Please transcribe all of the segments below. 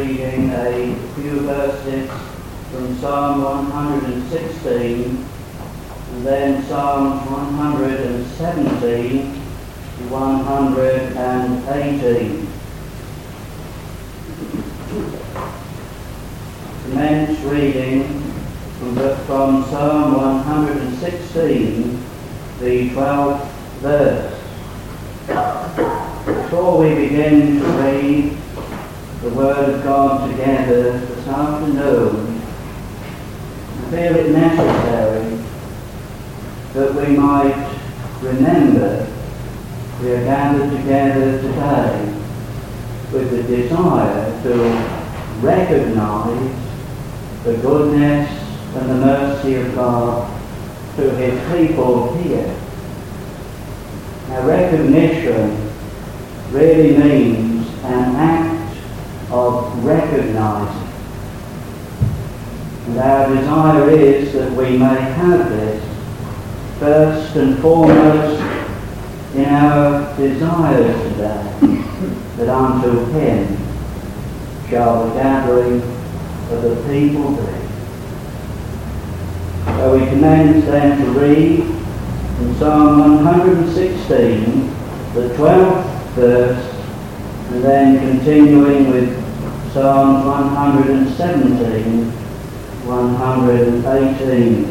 reading a few verses from Psalm 116 and then Psalms 117 to 118. Commence reading from Psalm 116, the 12th verse. Before we begin to read the Word of God together this afternoon, I feel it necessary that we might remember we are gathered together today with the desire to recognise the goodness and the mercy of God to His people here. Now, recognition really means an act of recognising. And our desire is that we may have this first and foremost in our desires today, that unto Him shall the gathering of the people be. So we commence then to read from Psalm 116, the 12th verse, and then continuing with Psalms 117, 118.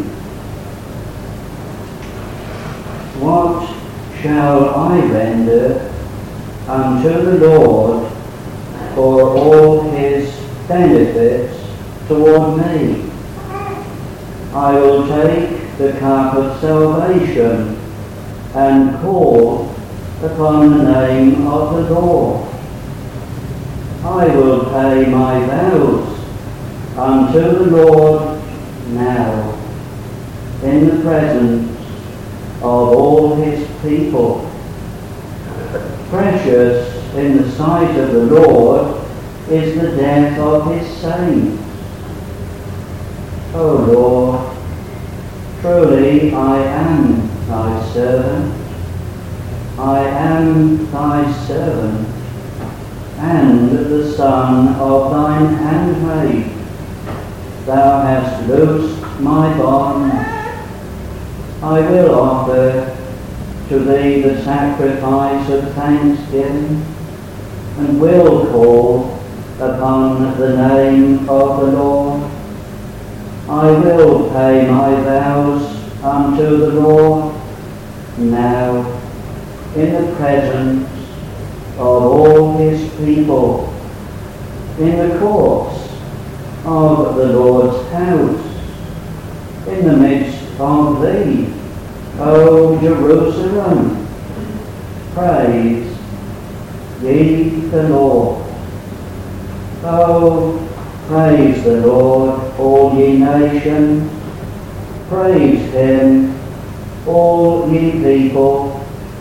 What shall I render unto the Lord for all His benefits toward me? I will take the cup of salvation and call upon the name of the Lord. I will pay my vows unto the Lord now, in the presence of all His people. Precious in the sight of the Lord is the death of His saints. O Lord, truly I am Thy servant. I am Thy servant, and the son of Thine handmaid. Thou hast loosed my bonds. I will offer to Thee the sacrifice of thanksgiving, and will call upon the name of the Lord. I will pay my vows unto the Lord now, in the presence of all His people, in the courts of the Lord's house, in the midst of Thee, O Jerusalem. Praise ye the Lord. Oh, praise the Lord, all ye nations. Praise Him, all ye people.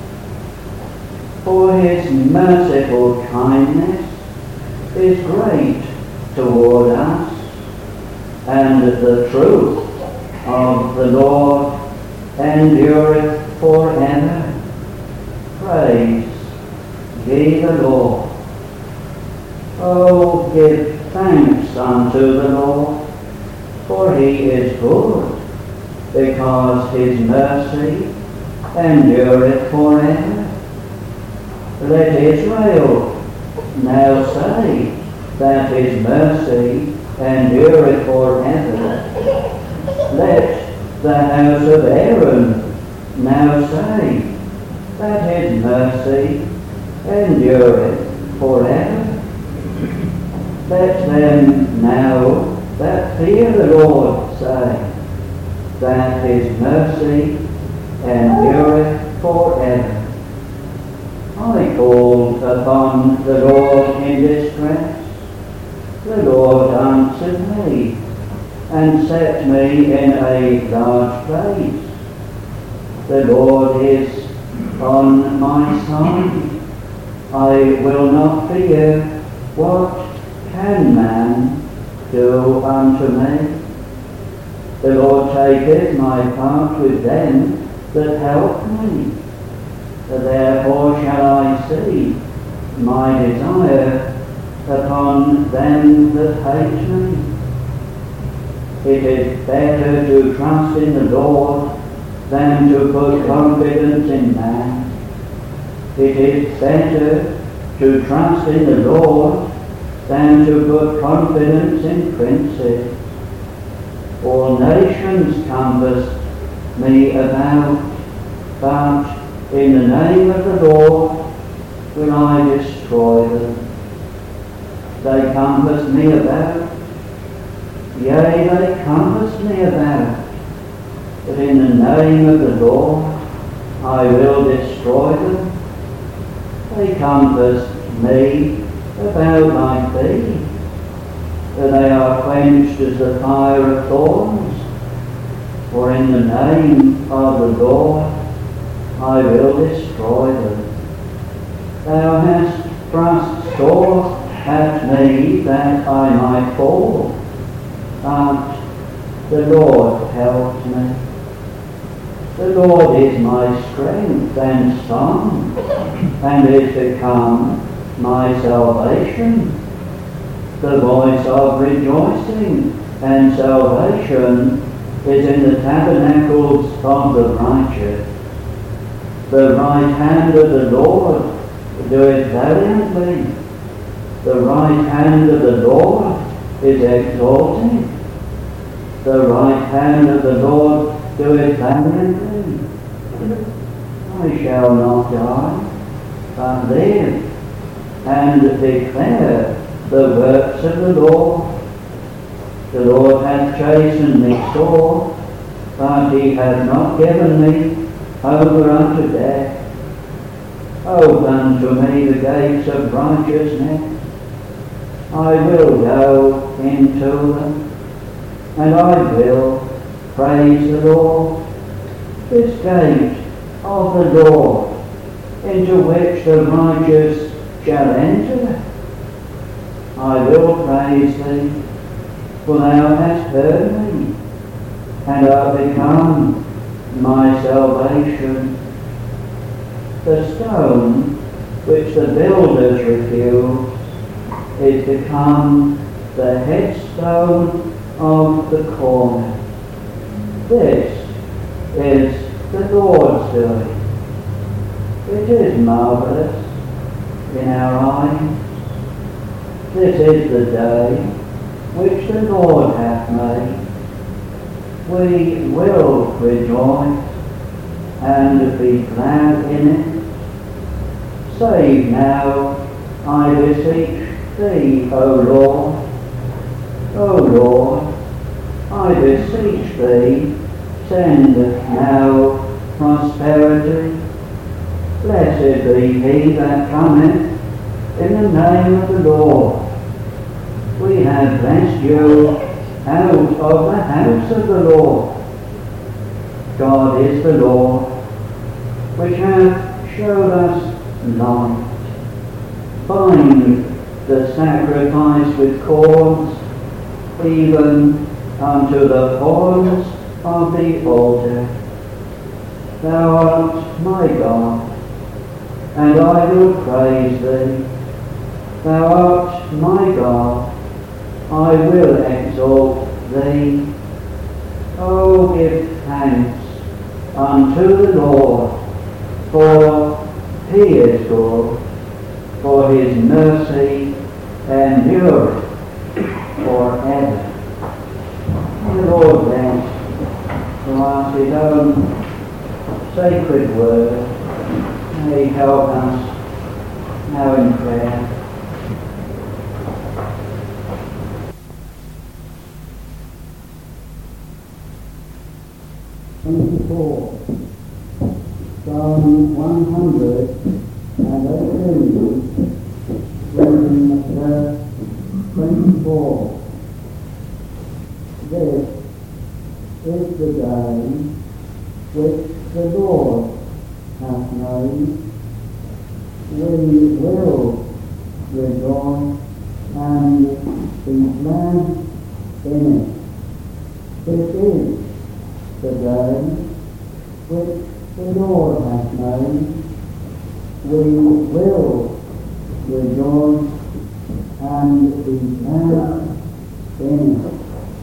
For His merciful kindness is great toward us, and the truth of the Lord endureth forever. Praise ye the Lord. Oh, give thanks unto the Lord, for He is good, because His mercy endureth forever. Let Israel now say that His mercy endureth forever. Let the house of Aaron now say that His mercy endureth forever. Let them now that fear the Lord say that His mercy endureth forever. I called upon the Lord in distress. The Lord answered me and set me in a large place. The Lord is on my side. I will not fear. What can man do unto me? The Lord taketh my part with them that help me. Therefore shall I see my desire upon them that hate me. It is better to trust in the Lord than to put confidence in man. It is better to trust in the Lord than to put confidence in princes. All nations compassed me about, but in the name of the Lord will I destroy them. They compass me about, yea, they compass me about, but in the name of the Lord I will destroy them. They compass me about like thee, that they are quenched as the fire of thorns. For in the name of the Lord I will destroy them. Thou hast thrust sore at me that I might fall, but the Lord helped me. The Lord is my strength and song, and is become my salvation. The voice of rejoicing and salvation is in the tabernacles of the righteous. The right hand of the Lord doeth valiantly. The right hand of the Lord is exalted. The right hand of the Lord doeth valiantly. I shall not die, but live, and declare the works of the Lord. The Lord hath chastened me sore, but he hath not given me over unto death. Open to me the gates of righteousness. I will go into them, and I will praise the Lord. This gate of the Lord, into which the righteous shall enter. I will praise thee, for thou hast heard me, and art become my salvation. The stone which the builders refused is become the headstone of the corner. This is the Lord's doing. It is marvellous in our eyes. This is the day which the Lord hath made. We will rejoice and be glad in it. Save now, I beseech thee, O Lord. O Lord, I beseech thee, send now prosperity. Blessed be he that cometh in the name of the Lord. We have blessed you out of the house of the Lord. God is the Lord, which hath showed us light. Bind the sacrifice with cords, even unto the horns of the altar. Thou art my God, and I will praise thee. Thou art my God, I will exalt thee. Oh, give thanks unto the Lord, for he is good, for his mercy endureth forever. The Lord bless to us his own sacred word. May he help us now in prayer. Psalm 118, reading verse 24. This is the day which the Lord hath made. We will rejoice and be glad in it. This is the day which the Lord hath made. We will rejoice and be glad in it.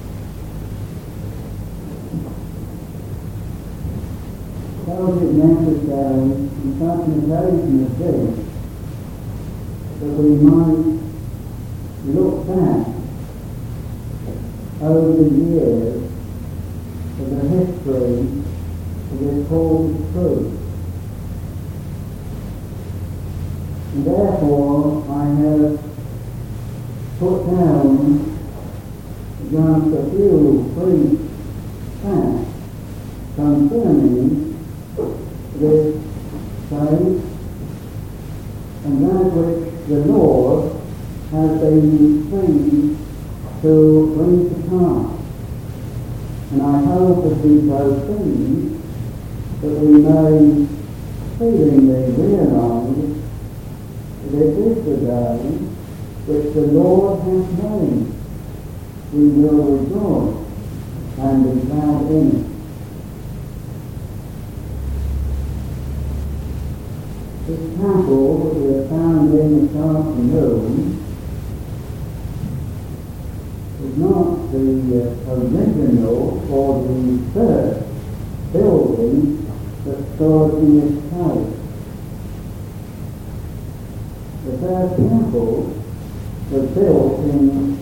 So it is necessary in such an occasion as this that we might look back over the years of the history of this holy truth. And therefore I have put down just a few brief facts concerning this faith and that which the Lord has been pleased to bring to pass. And I hope as we proceed that we may feelingly realise that this is the day which the Lord has made. We will rejoice and be glad in it. This chapel that we have found in this afternoon is not the original or the first building that stood in this place. The first chapel was built in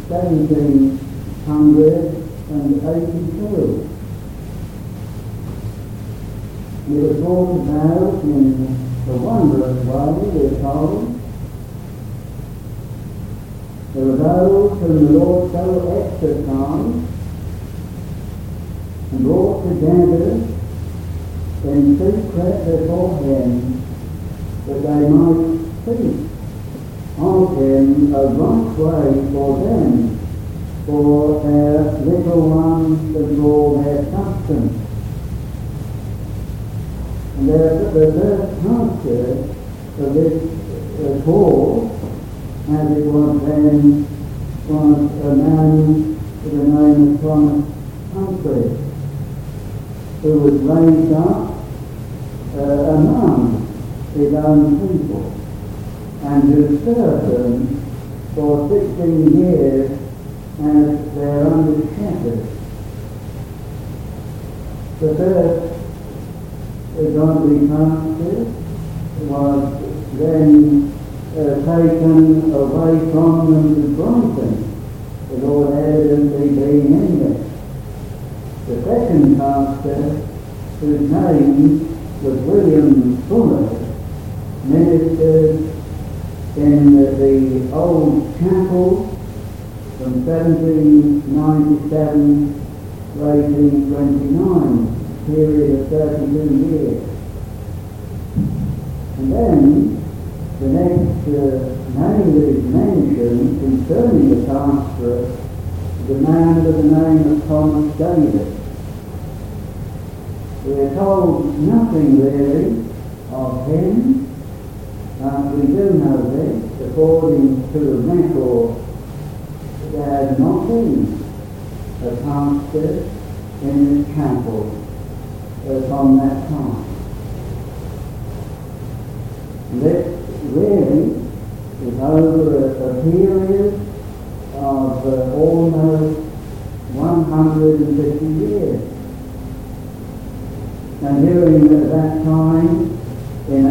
1782. It was brought about in a wondrous way, we're told. There were those whom the Lord so exercised and brought together in secret before Him that they might speak of Him a right way for them, for their little ones that draw their substance. And the first pastor of this hall, as it was then, was a man with the name of Thomas Humphrey, who was raised up among his own people and who served them for 16 years as their under shepherd. The first godly pastor was then taken away from them to Brighton, the Lord evidently being in there. The second pastor, whose name was William Fuller, ministered in the old chapel from 1797 to 1829, a period of 32 years. And then the next name that is mentioned concerning the pastorate is a man with the name of Thomas Davis. We are told nothing really of him, but we do know this, according to the record, there has not been a pastor in the chapel from that time. This really is over a period of almost 150 years. And during that time, in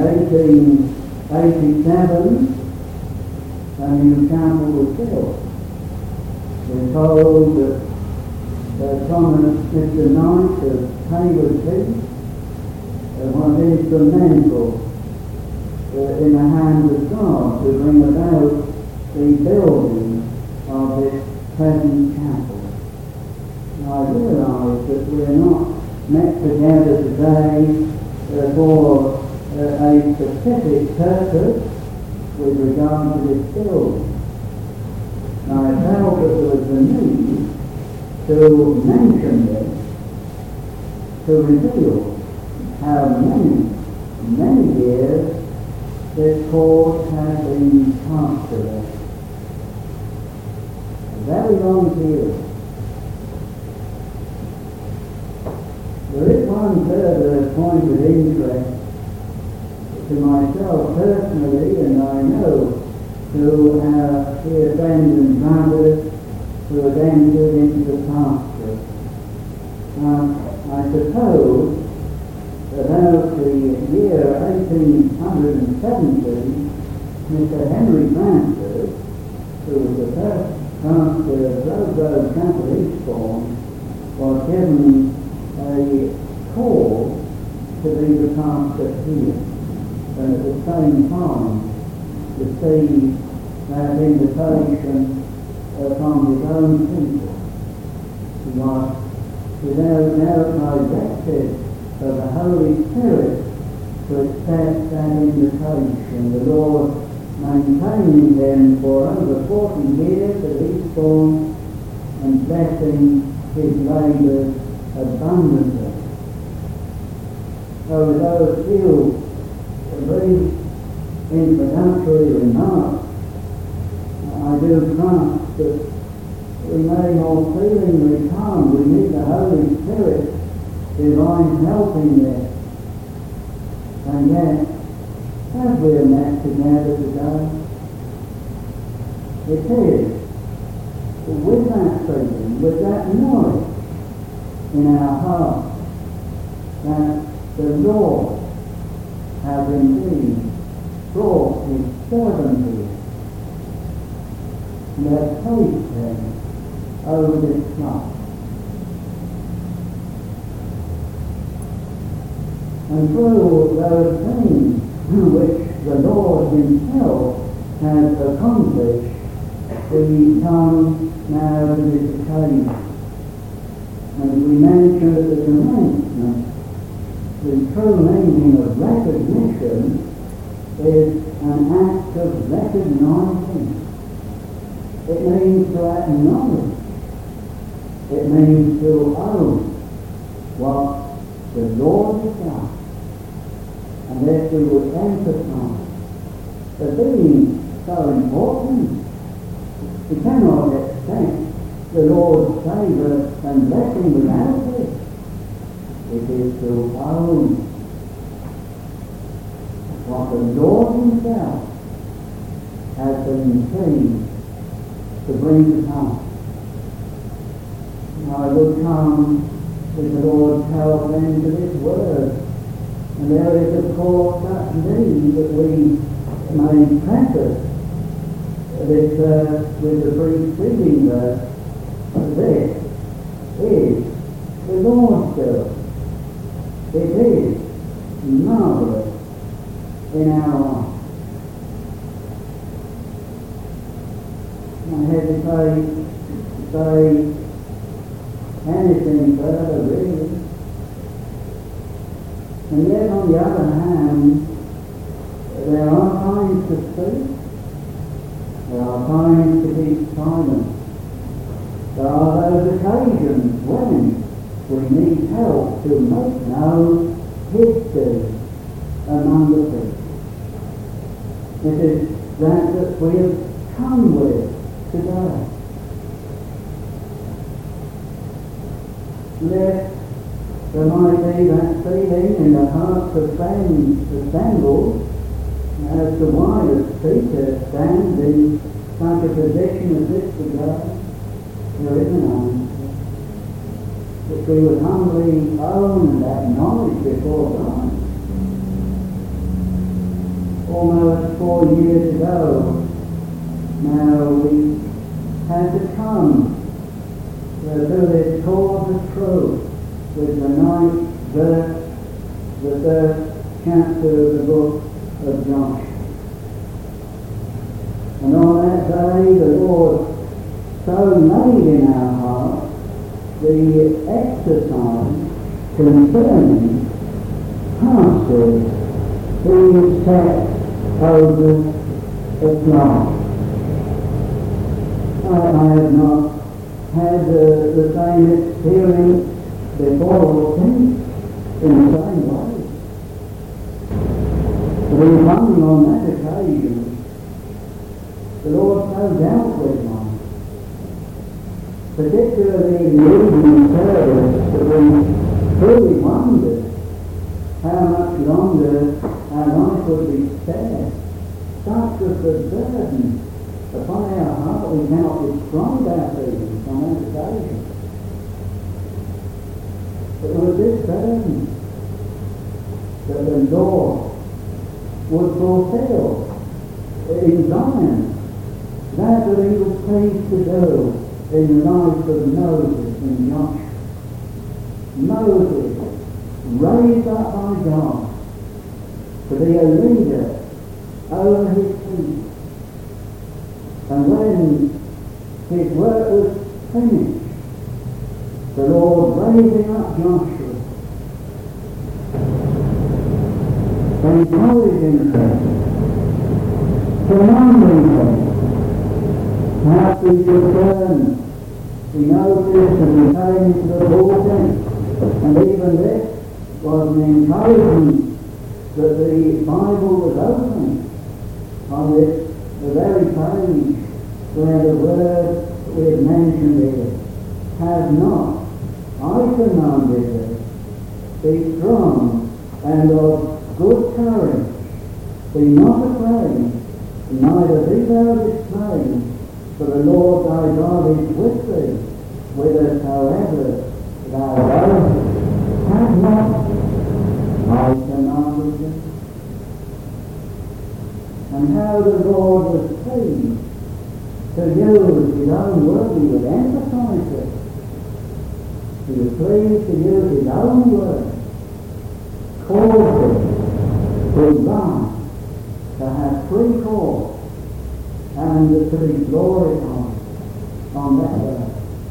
1887, a new chapel was built. We're told that Thomas Mr. Knight of Hayward was instrumental in the hands of God to bring about the building of this present chapel. Now I realise that we're not met together today for a specific purpose with regard to this building. Now I felt that there was a need to mention this, to reveal how many years this course has been pastored. A very long period. There is one further point of interest to myself personally, and I know to our dear friends and brothers who had entered into the pasture. I suppose about the year 1870, Mr. Henry Francis, who was the first pastor of Rosebud Chapel, Eastbourne, was given a call to be the pastor here, and at the same time received that invitation from his own people. He was without doubt directed of the Holy Spirit to accept that invitation. The Lord maintaining him for over 40 years at Eastbourne and blessing his labours abundantly. So with those few brief introductory remarks, I do trust that we may more feelingly come. We need the Holy Spirit, divine help in this. And yet, as we are met together today, it is with that feeling, with that knowledge in our hearts that the Lord has indeed brought his servant here and has placed him over this flock. And through those things which the Lord himself has accomplished, we come now to this occasion. And we mentioned at the commencement, the true meaning of recognition is an act of recognizing. It means to acknowledge. It means to own what the Lord has done. And if we would emphasize the being so important, we cannot expect the Lord's favour and blessing without it. It is to own what the Lord himself has been pleased to bring to pass. I will come with the Lord's help then to this word. And there is of course that need that we may preface this verse with the preceding verse. This is the Lord's will. It is marvellous in our eyes. I hesitate to say anything further, really. And yet, on the other hand, there are times to speak. There are times to keep silent. There are those occasions when we need help to make known his deeds among the people. It is that we have come with today. There might be that feeling in the hearts of friends assembled as to why the speaker stands in such a position as this today. There is an answer, which we would humbly own and acknowledge before God. Almost 4 years ago, now we had to come to this cause of truth with the 9th verse, the 3rd chapter of the book of Joshua. And on that day the Lord so made in our hearts the exercise concerning pastors who set over the flock. I have not had the same experience before or since in the same way. But in coming on that occasion, the Lord so dealt with one, particularly in the evening service, that we truly wondered how much longer our life would be spared. Such was the burden upon our heart, we cannot describe our feelings on that occasion. It was this burden that the Lord would fulfill in Zion, that he was pleased to do in the life of Moses and Joshua. Moses, raised up by God to be a leader over his people. And when his work was finished, the Lord raising up Joshua, encouraging him, commanding him, how he should turn. He noticed and he came to the bullpen, and even this was an encouragement that the Bible was open on this, the very page where the word we have mentioned is, have not, I commanded thee, be strong and of good courage, be not afraid, neither be thou dismayed, for the Lord thy God is with thee, whithersoever thou goest. Have not I commanded thee? And how the Lord was pleased to use his own word. He would emphasize it. He was pleased to use his own word, cause him to rise, to have free course, and to be glorified on that word.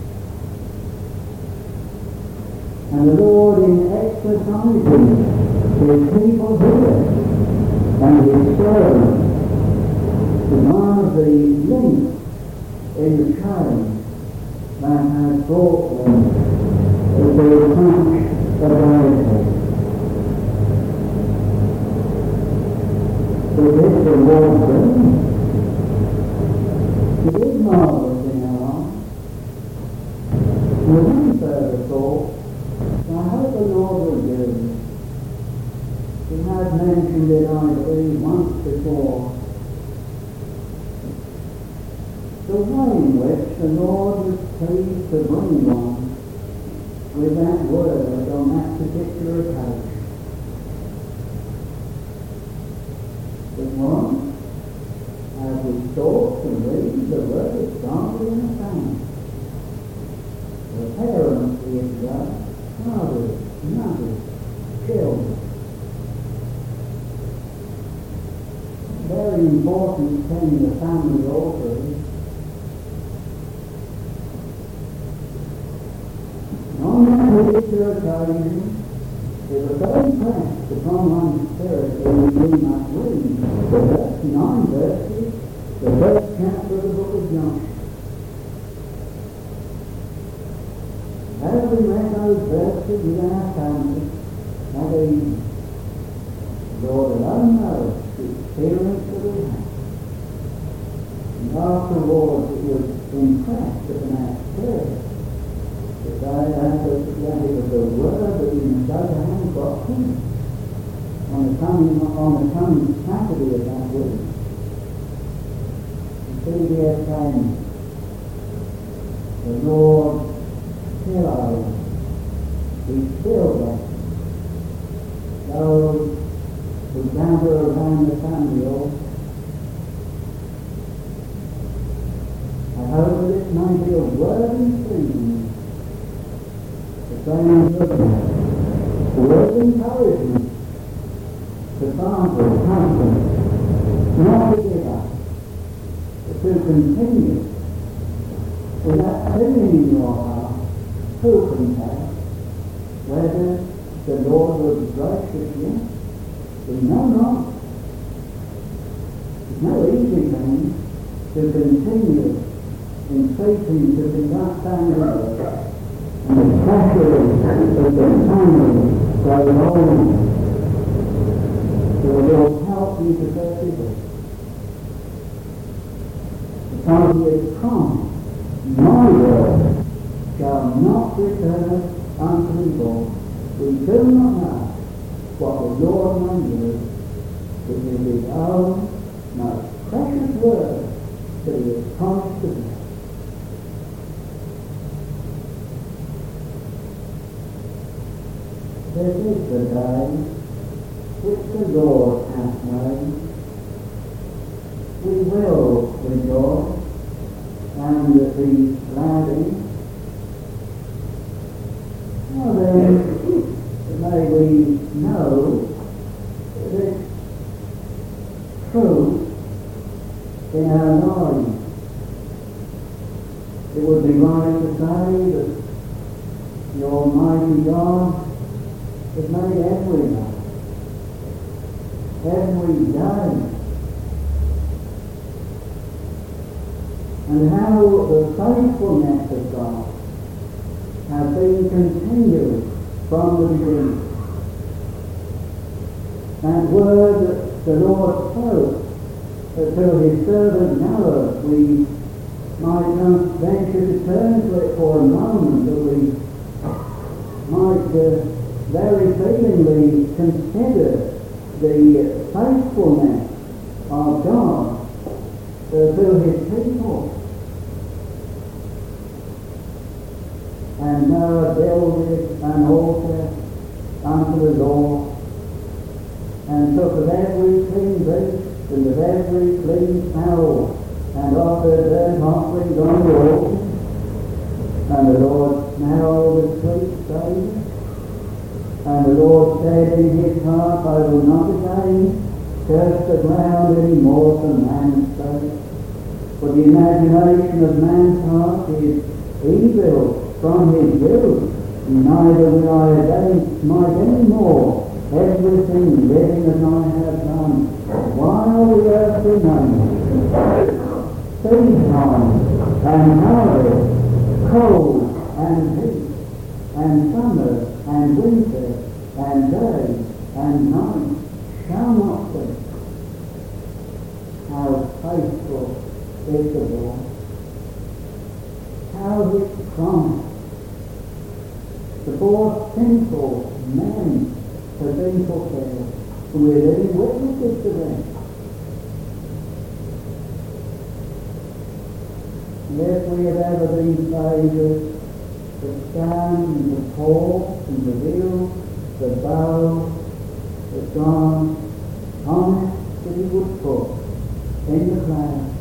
And the Lord, in exercising his people here and his servants, to mark the link in the chain that has brought them to the touch of reality. So this the Lord doing. It is marvellous in our lives. With any further thought, I hope the Lord will do this. He has mentioned it, I believe, once before. The way in which the Lord was pleased to bring one with that word on that particular occasion. It was, as we sought to read the word of God in the family. The parents, the God, fathers, mothers, children. Very important thing in the family also is on that particular occasion, it was so impressed upon my spirit that we must read the first 9 verses, the first chapter of the book of Joshua. As we read those verses with our family that evening, Lord alone knows the experience that we had. And afterwards it was impressed upon our spirit that it was the word that we must go to hand got him on the coming Saturday of that week. You see, dear friends, the Lord still owes. He still gets those who gather around the family altar. I hope that it may be a worthy thing. Word encouragement to fathers, husbands, not to give up, but to continue with that feeling in your heart. Who can tell whether the Lord will be gracious yet? We know not. It's no easy thing to continue in seeking to conduct family work. And especially as the family goes on, the Lord help you to persevere. Because he has promised, my word shall not return unto me void. We do not know what the Lord may do. It is his own most precious word to you we will rejoice and be glad in. Now then, may we know this truth in our lives. It would be right to say that the Almighty God has made every day, and how the faithfulness of God has been continued from the beginning. That word that the Lord spoke to his servant Noah, we might not venture to turn to it for a moment, but we might very feelingly consider the faithfulness of God to his people. And Noah builded an altar unto the Lord, and took of every clean beast and of every clean fowl, and offered burnt offerings on the altar. And the Lord smelled the sweet savour. And the Lord said in his heart, I will not again curse the ground any more for man's sake. For the imagination of man's heart is evil from his youth, neither will I again smite any more everything living as I have done, while the earth remains. Seed time and harvest, cold and heat, and summer and winter, and day and night shall not cease. How faithful is the Lord! How his promise to poor sinful men has been fulfilled. We're living witnesses to them. If we have ever been favoured to stand and to talk and to view the bow that God promised that he would put in the cloud,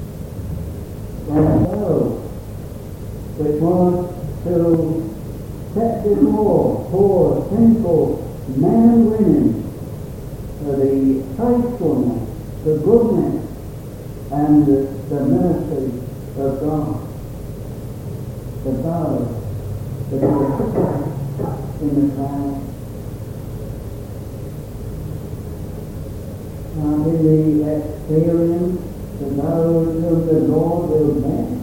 that bow which was to set before poor sinful men and women the faithfulness, the goodness, and the mercy of God. The bow that was set in the cloud. And in the experience of those whom the Lord will bless,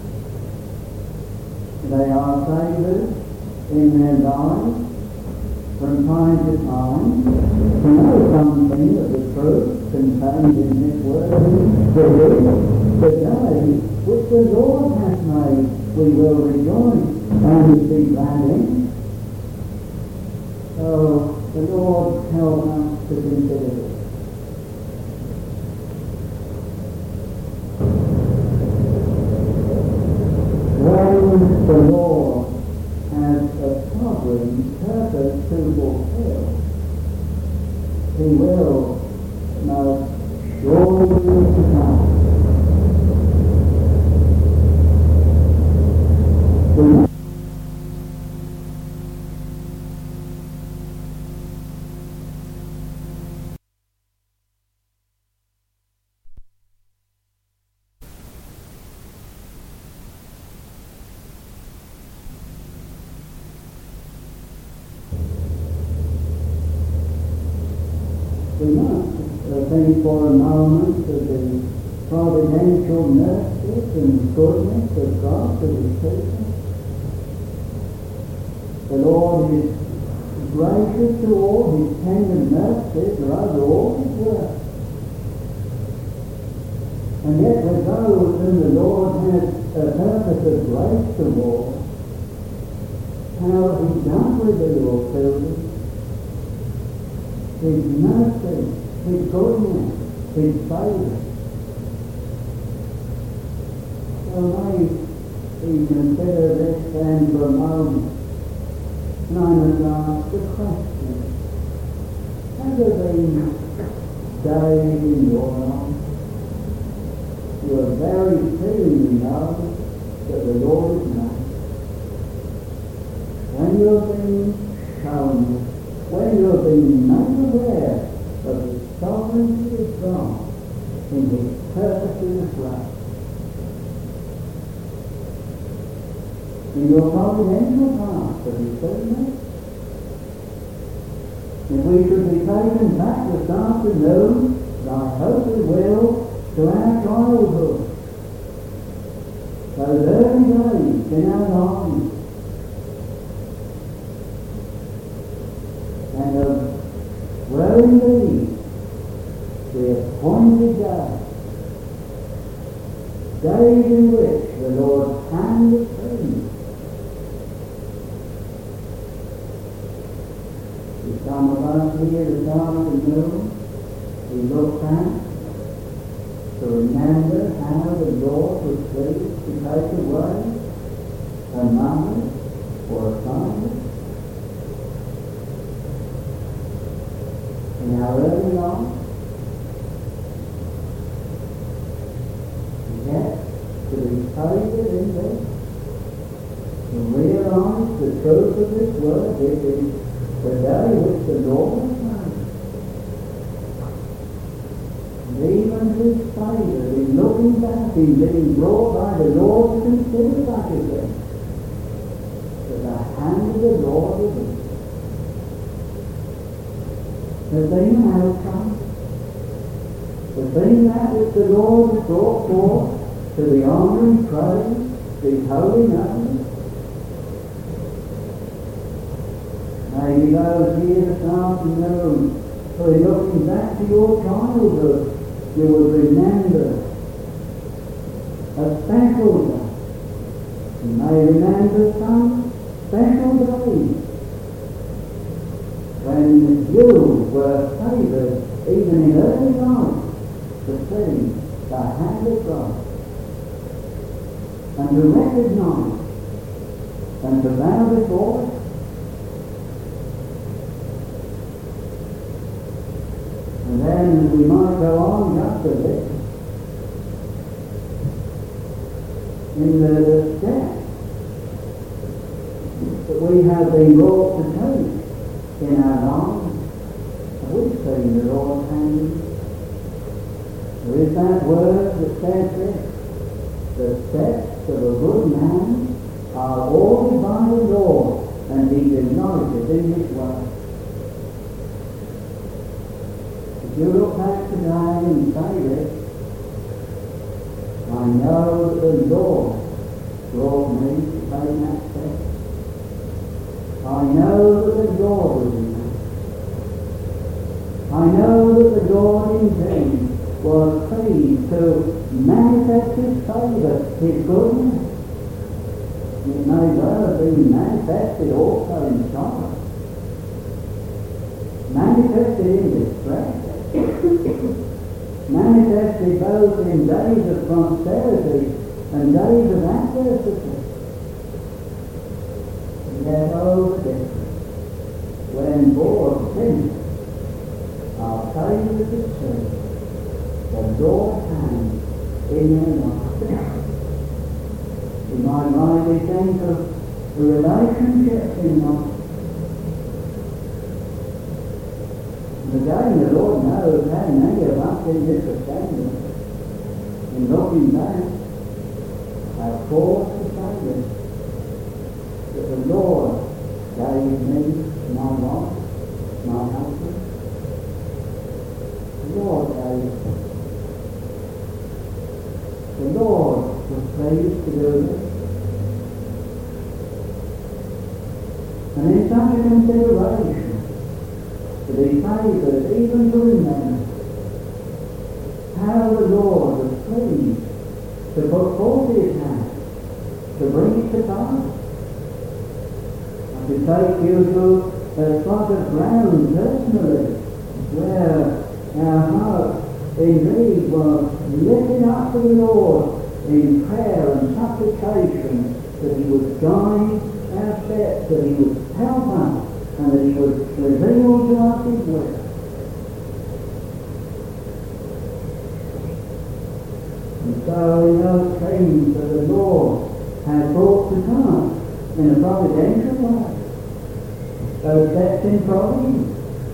they are favoured in their lives from time to time to know something of the truth contained in this word. The day which the Lord hath made, we will rejoice and be glad in. So the Lord tells us to consider this. When the Lord has a sovereign purpose to fulfill, he will most surely come. We must think for a moment of the providential mercy and goodness of God to his people. The Lord is gracious to all, his tender mercies are over all his works. And yet with those whom the Lord has a purpose of grace toward, how he does reveal to them his mercy, his goodness, his favour. So may we consider this then for a moment. And I must ask the question, have there been days in your life very thing we know that the Lord has made. When you're being shown, when you're being made aware of the sovereignty of God in His purposes of grace, in your providential past, have you seen that? If we should be taken back this afternoon, I hope we will, to our childhood, those early days in our lives, and of where indeed the appointed days in which the Lord's hand was free. Some of us here this afternoon, we look back to remember how the Lord was pleased to take away a mother or a father in our early life. And yet, to be favored in this, to realize the truth of this word, it is the day which the Lord has made. And even His favour in looking back, in being brought by the Lord to consider such a thing, that the hand of the Lord is in it. Has been an outcome. Has been that which the Lord has brought forth to the honour and praise, His holy name. Maybe those here this afternoon who are looking back to your childhood, you will remember a special day. You may remember some special days when you were favoured, even in early life, to see the hand of God, and to recognise and to bow before it. And then we might go on just a bit in the steps that we have been brought to take in our lives. Have we seen the Lord's hand? There is that word that says this: the steps of a good man are ordered by the Lord, and he delighted in his way. If you look back today and say this, I know that the Lord brought me to take that step. I know that the Lord was in that. I know that the Lord indeed was pleased to manifest His favour, His goodness. It may well have been manifested also in sorrow, manifested in distress, manifested both in days of prosperity and days of adversity. And yet, oh, the difference when poor sinners are favored to see the Lord's hand in their life. We might rightly think of the relationships in life. And again, the Lord knows how many of us in this assembly, in looking back, have forced to say this, that the Lord gave me my wife, my husband. The Lord gave it. The Lord was pleased to do this. And in such a consideration, to be favoured, even to remember how the Lord was pleased to put forth His hand to bring it to pass. And to take you to a spot of ground personally where our heart indeed was lifted up to the Lord in prayer and supplication that He would guide our steps, that He would help us, and that He would reveal to us His will. And so in those things that the Lord has brought to pass in a providential way, those steps in providence,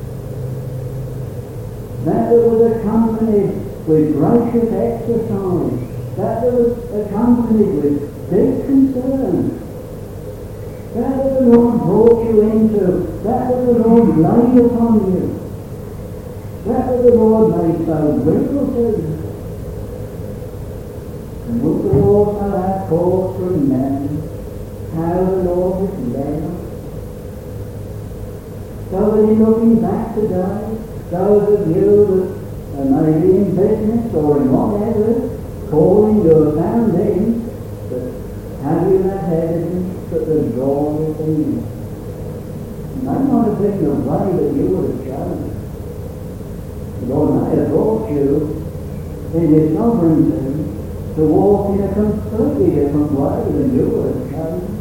that was accompanied with gracious exercise, that was accompanied with deep concern, that the Lord brought you into, that the Lord laid upon you, that the Lord made so real to you. And we could also have cause to remember how the Lord has led us. So that in looking back today, those of you that may be in business or in whatever calling you have found in, that have you that evidence that the Lord is in you? It may not have been the way that you would have chosen. The Lord may have brought you in His sovereignty to walk in a completely different way than you would have chosen.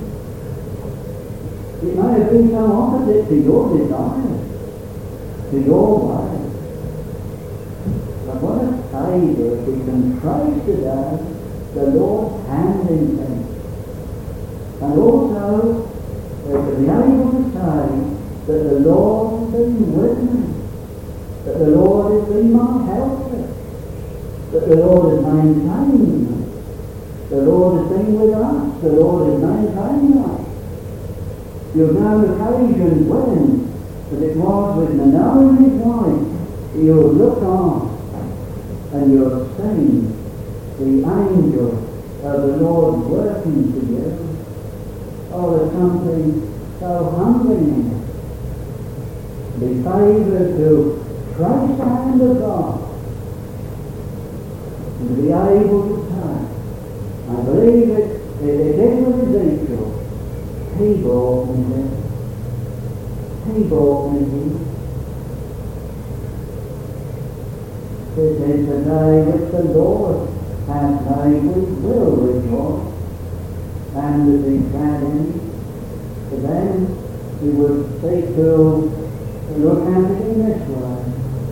It may have been so opposite to your desires, to your way. But what a favour if we can trace today the Lord's hand in things. And also, to be able to say that the Lord has been with me, that the Lord has been my helper, that the Lord has maintained me, the Lord has been with us, the Lord has maintained us. You've known occasions when, as it was with Manoah and his wife, you've looked on and you've seen the angel of the Lord working together. Oh, there's something so humbling in it. Be favoured to trace the hand of God and to be able to say, I believe it did with Ezekiel. He brought me here. He brought me here. This is the day which the Lord hath made, we will rejoice and to be glad in it. So then we would seek to look at it in this way.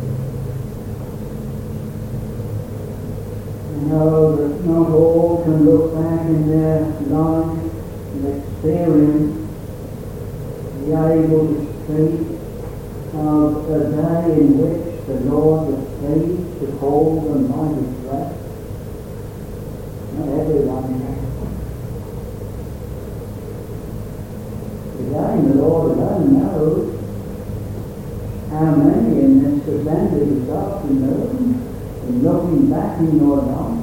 You know that not all can look back in their life and experience, be able to speak of a day in which the Lord was pleased to call them by His grace. Not everyone can. Again, the Lord alone knows how many in this assembly this afternoon, in looking back in your life,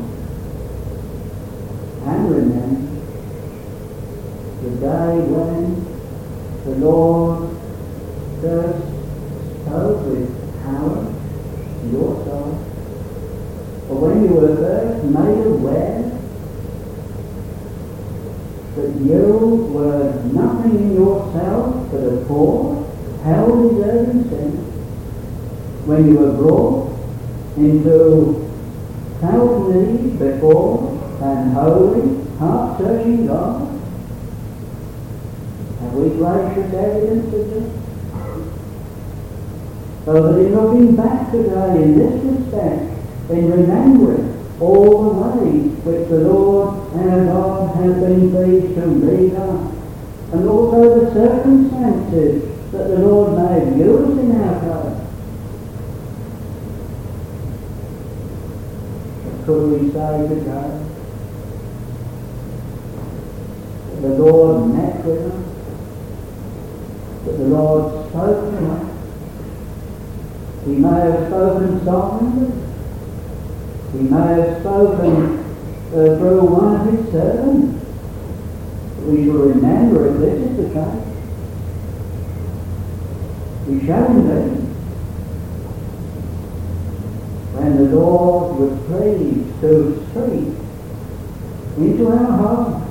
and remember the day when the Lord first spoke with power to your soul, or when you were first made aware that you were nothing in yourself but a poor, hell-deserving sinner, when you were brought into felt need before an holy, heart-searching God. Have we gracious evidence of this? So that in looking back today in this respect, in remembering all the ways which the Lord our God has been pleased to lead us, and also the circumstances that the Lord may have used in our case, could we say today that the Lord met with us, that the Lord spoke to us? He may have spoken softly. He may have spoken through one of His servants. We shall remember if this is the case. We shall indeed. When the Lord was pleased to speak into our hearts,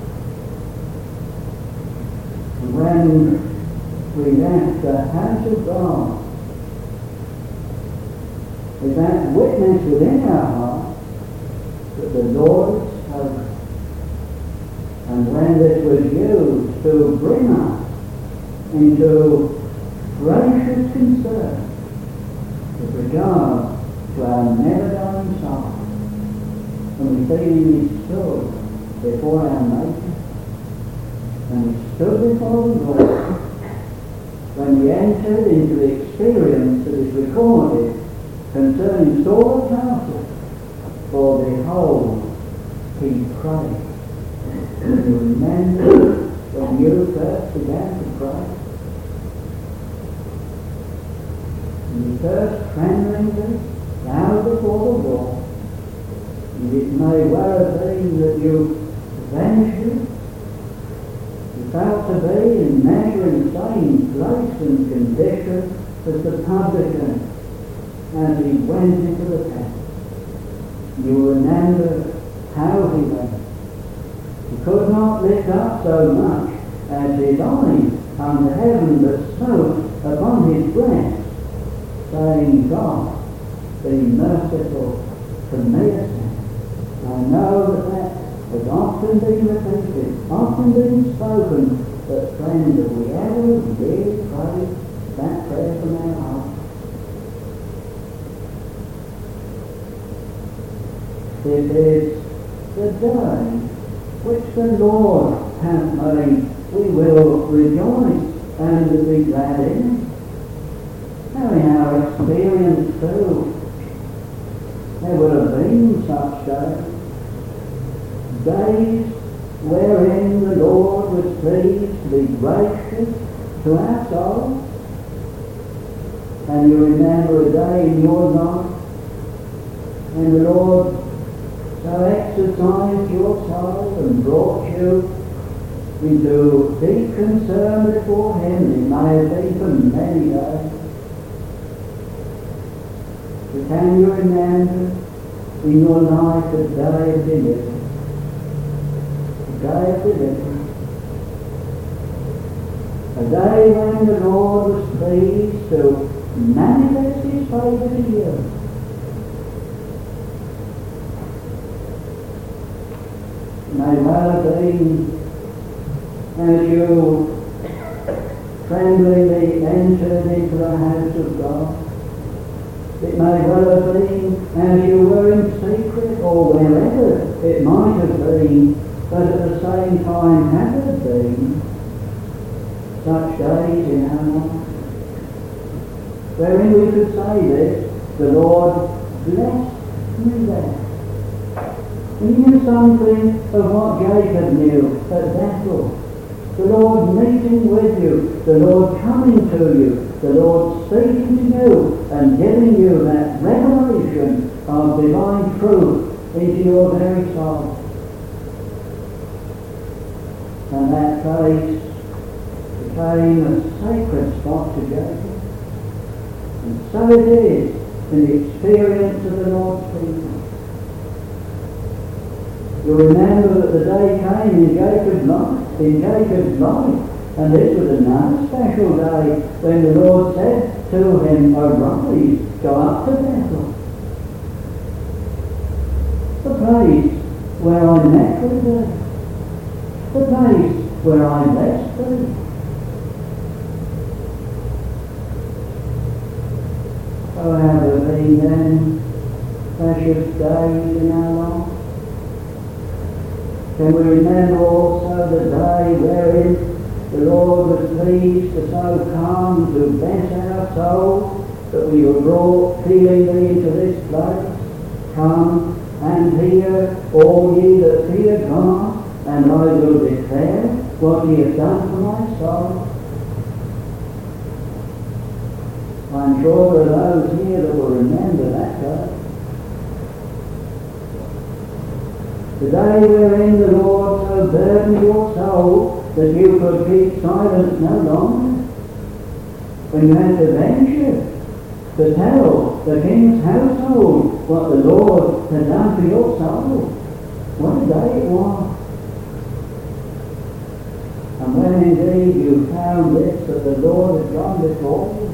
and when we left the house of God, with that witness within our heart that the Lord has spoken. And when this was used to bring us into gracious concern with regard to our never-dying soul, and when we see him, he stood before our Maker, and he stood before the Lord. When we entered into the experience that is recorded concerning Saul of Tarsus, for behold, he prayed. And you remember when you first began to pray? And you first tremblingly bowed before the Lord, and it may well have been that you ventured, you felt to be in measure in the same place and condition as the publican as he went into the temple. You remember how he went. He could not lift up so much as his eyes unto heaven, but smote upon his breast, saying, God, be merciful to me a sinner. I know that has often been repeated, often been spoken, but friends, have we ever really prayed that prayer from our heart? It is the day which the Lord hath made. We will rejoice and be glad in it. Now in our experience too, there would have been such days wherein the Lord was pleased to be gracious to our souls. And you remember a day in your life when the Lord so exercised your soul and brought you into deep concern before him. It may have been for many days. But can you remember in your life a day of deliverance? A day of deliverance. A day when the Lord was pleased to manifest his favour to you. May well have been as you tremblingly entered into the house of God. It may well have been as you were in secret, or wherever it might have been, but at the same time have it been such days in our life wherein we could say this, the Lord blessed me there. He knew something of what Jacob knew at Bethel. The Lord meeting with you, the Lord coming to you, the Lord speaking to you and giving you that revelation of divine truth into your very soul. And that place became a sacred spot to Jacob. And so it is in the experience of the Lord's people. You remember that the day came in Jacob's life, and this was another special day when the Lord said to him, arise, go up to Bethel, the place where I met with thee, the place where I blessed thee. Oh, have there been then precious days in our life? Can we remember also the day wherein the Lord was pleased to so come to bless our souls that we were brought feelingly into this place? Come and hear, all ye that fear God, and I will declare what he has done for my soul. I'm sure there are those here that will remember that day. The day wherein the Lord so burdened your soul that you could keep silence no longer. When you had to venture to tell the king's household what the Lord had done for your soul. What a day it was. And when indeed you found this, that the Lord had gone before you,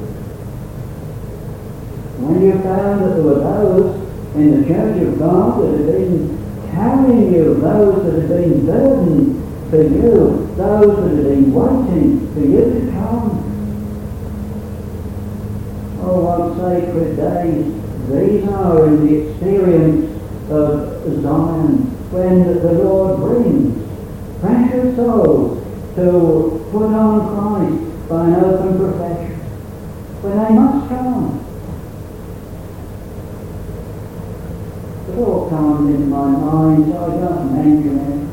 when you found that there were those in the church of God that had been carrying you, those that have been burdened for you, those that have been waiting for you to come. Oh, what sacred days these are in the experience of Zion, when the Lord brings precious souls to put on Christ by an open profession, when they must come. The thought comes into my mind, so I just mention it.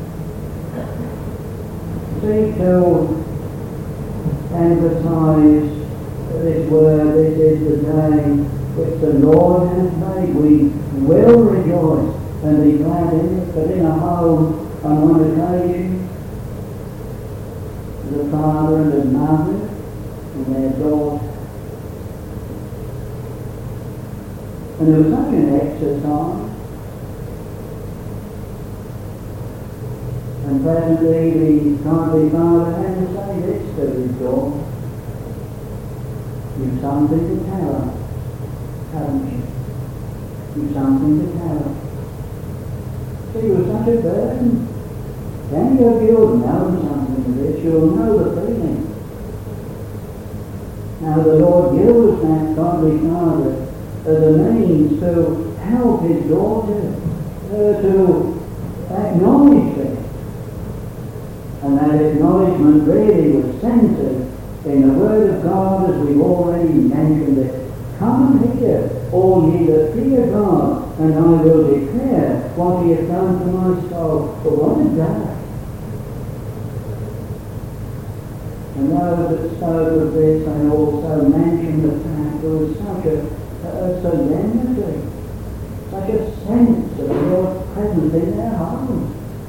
Seek to emphasize this word, this is the day which the Lord has made. We will rejoice and be glad in it, but in a home on one occasion, the father and the mother and their daughter. And there was such an exercise. And presently the godly father had to say this to his daughter: "You've something to tell us, haven't you? You've something to tell us." She was such a burden. Any of you will know something of this, you'll know the feeling. Now the Lord used that godly father as a means to help his daughter to acknowledge it. And that acknowledgement really was centered in the Word of God, as we've already mentioned it. "Come and hear, all ye that fear God, and I will declare what he has done to my soul." But what a day! And those that spoke of this, they also mentioned the fact there was such a solemnity, such a sense of the Lord's presence in their homes.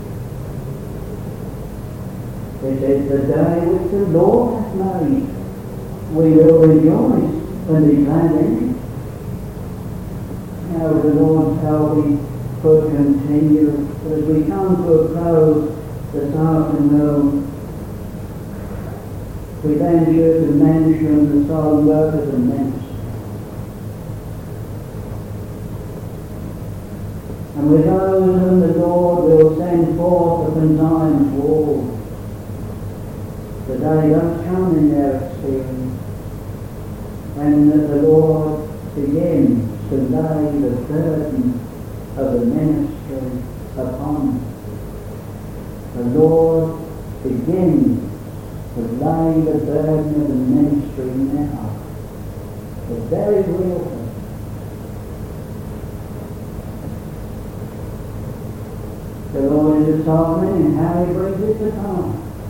It is the day which the Lord hath made. We will rejoice and be glad in it. Now the Lord's helping could continue, but as we come to a close this afternoon, we venture to mention the solemn work of the ministry. And with those whom the Lord will send forth upon Zion's wall, the day does come in their experience when the Lord begins to lay the burden of the ministry upon them. The Lord begins to lay the burden of the ministry in their heart. It's a very real thing. The Lord is sovereign in how he brings it to pass.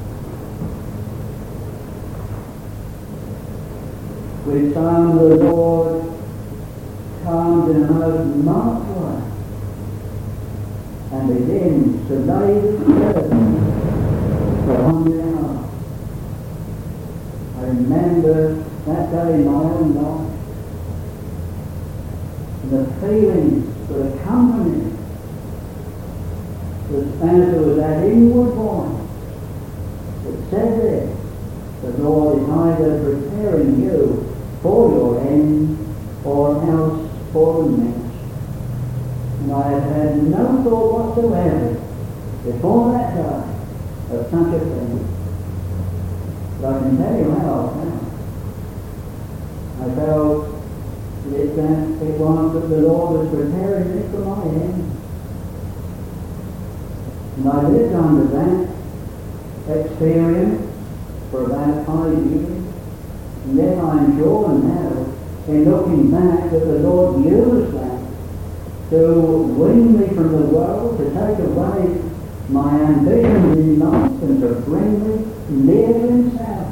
With some the Lord comes in a most marked way and begins to lay the burden upon their heart. I remember that day in my own life, and the feelings that accompanied it, as there was that inward voice that said this: the Lord is either preparing you for your end or else for the next. And I have had no thought whatsoever before that day of such a thing. But I can tell you how I felt. I felt that it was that the Lord was preparing me for my end. And I lived under that experience for about 5 years. And then I'm sure now, in looking back, that the Lord used that to wean me from the world, to take away my ambitions in life, and to bring me near to himself.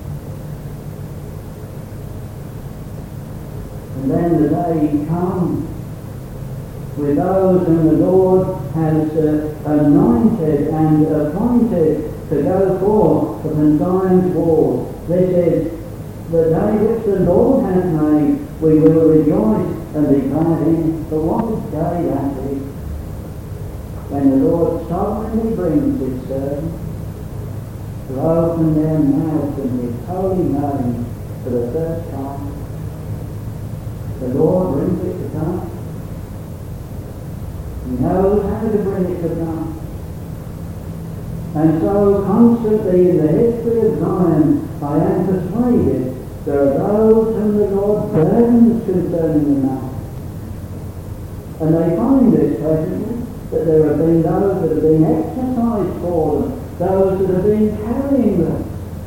And then the day comes with those whom the Lord has anointed and appointed to go forth upon Zion's wall. This is the day which the Lord hath made. We will rejoice and be glad in it. But what a day that is, when the Lord sovereignly brings his servants to open their mouths in his holy name for the first time. The Lord brings it to pass. He knows how to bring it to pass. And so constantly in the history of Zion, I am persuaded there are those whom the Lord burdens concerning the matter. And they find this presently, that there have been those that have been exercised for them, those that have been carrying them,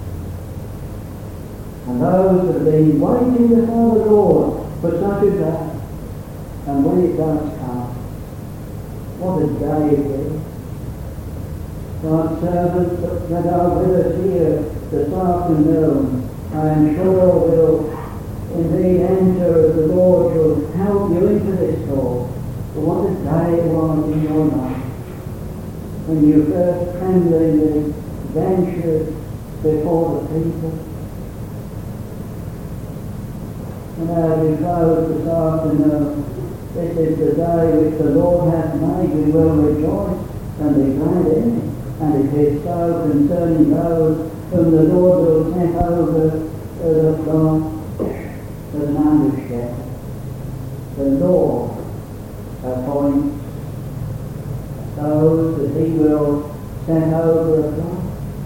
and those that have been waiting before the Lord for such a day. And when it does come, what a day it is. God's servants that are with us here this afternoon, I am sure will indeed enter as the Lord will help you into this call. But what a day it was in your life when you first tremblingly ventured before the people. And as we close this afternoon, this is the day which the Lord hath made. We will rejoice and be glad in it. And it is so concerning those whom the Lord will set over the flock as an under shepherd. The Lord appoints those that he will set over the flock.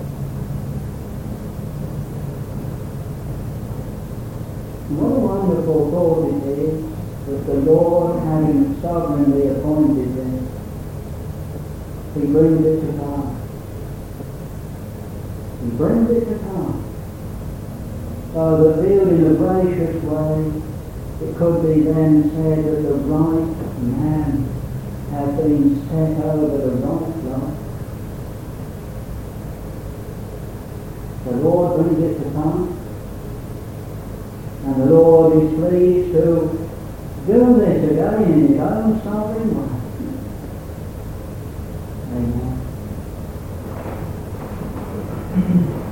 What a wonderful thought it is that the Lord, having sovereignly appointed them, he brings it to pass. He brings it to pass. So that viewed in a gracious way, it could be then said that the right man has been set over the right life. The Lord brings it to pass. And the Lord is pleased to do this again in his own sovereign way. Amen.